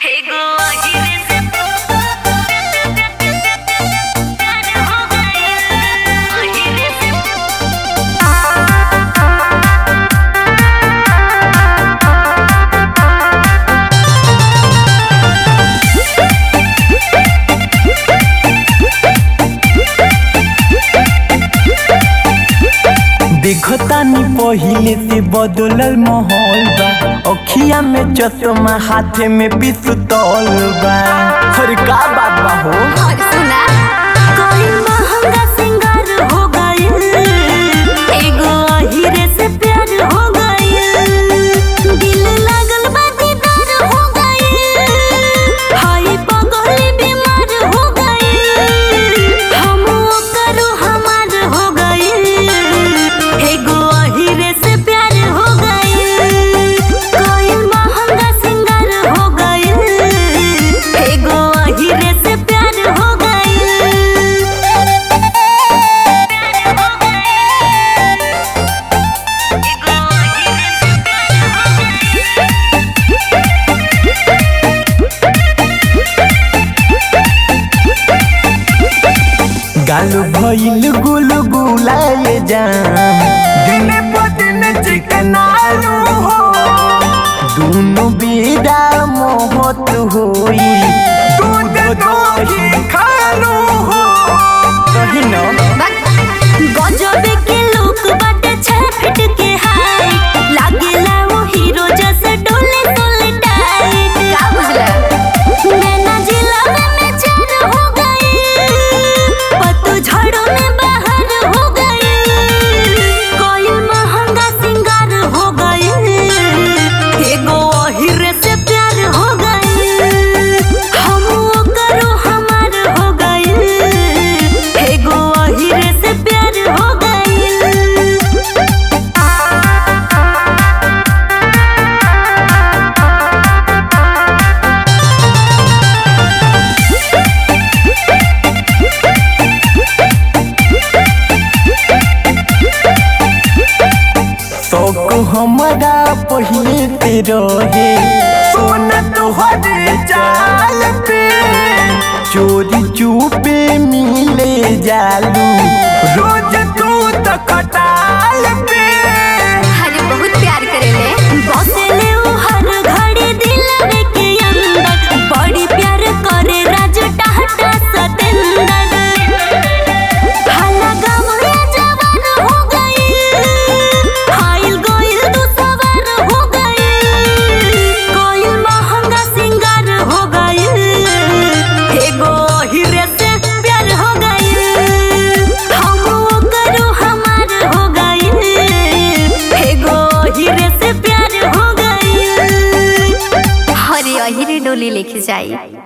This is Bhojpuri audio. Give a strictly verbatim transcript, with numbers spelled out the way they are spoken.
देखतानी पहिले से बदलल माहौल बा। अखिया में चश्मा हाथे में पिस्तौल बा। हर का बात बा हो सुना कोई महंगा सिंगार हो गइल, एगो हीरे से प्यार हो गइल, दिल लागल बा दीदार हो गइल, हाय पगली बीमार हो गइल, हम ओकर हमार हो गइल, एगो हीरे से प्यार हो गइल, कोई महंगा सिंगार हो गइल, एगो हीरे से प्यार हो गइल। गालू भइल गुल गुलाए जाम, दिन प दिन चिकनालू हो, दोनों बेदा मोहत होई, दूध दही खालू हो। कहीं ना गजबे के लोग बाटे छह फीट के हाइट, लागेला वो हीरो जैसे डोले डोले टाइट। का बुझला नैना जिला में चार हो गई, पत्तू झड़ों में बाहर हो गई, कोई महंगा सिंगार हो गई, एगो हीरे से प्यार हो गई, हम ओकरो हमार हो गई, एगो हीरे से प्यार हो गई। शौक हमारा पहिले ते रहे, सोना तोहरे चाल पे, चोरी चुपे मिले जालू, रोज तू तो खटाल पे। अरे बहुत प्यार करेले, बसेले उ हर घड़ी दिलवे के अंदर, बड़ी प्यार करे राजू टाटा सतेंदर, हाला गाँवया जवान हो गई, हाइल गोइल तू सवार हो गई, कोई महंगा सिंगार हो गई, एगो हीरे से प्यार हो गई, हम ओकरो हमार हो गई, एगो हीरे से प्यार हो गई। हरे हीरे डोली लेके जाई।